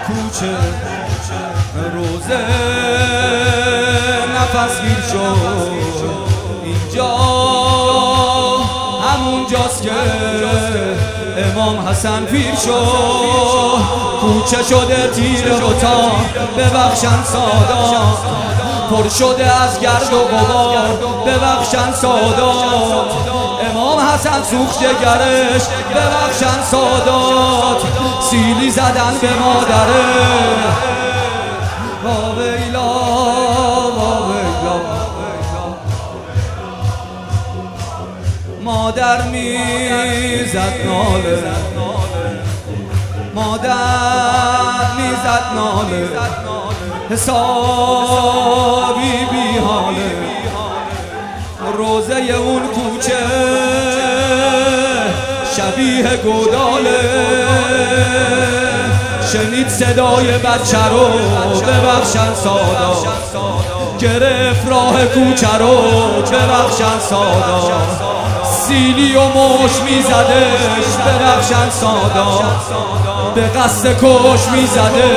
کوچه روزه نفس گیر شد. اینجا همونجاست که امام حسن پیر شد. کوچه شده تیر اتاق ببخشن سادات، پر شده از گرد و غبار ببخشن سادات. امام حسن سوخت جگرش ببخشن سادات، سیلی زدن به مادره واویلا واویلا. مادر میزد ناله، مادر میزد ناله، حسابی بی حاله. روزه اون کوچه شبیه گوداله، شنید صدای بچه رو ببخشن سادات، گرفت راه کوچه رو ببخشن سادات، سیلی و مش میزدش ببخشن سادات، به قصد کش میزده.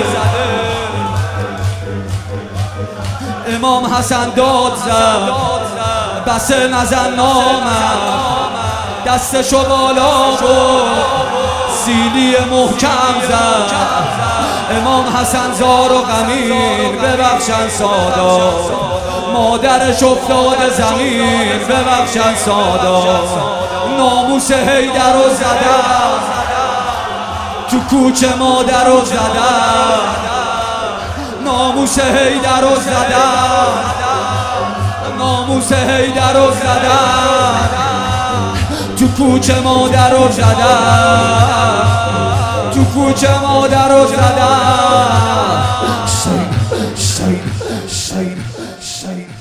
امام حسن داد زد بسه نزن نامد، دستشو بالا بود سیلی محکم زد. امام حسن زار و غمین ببخشن سادات، مادرش افتاده زمین ببخشن سادات. ناموس حیدر رو زدن تو کوچه مادر رو زدن، ناموس حیدر رو زدن، ناموس حیدر رو زدن تو کوچه مادر رو زدن، تو کوچه مادر رو زدن. شین شین شین شین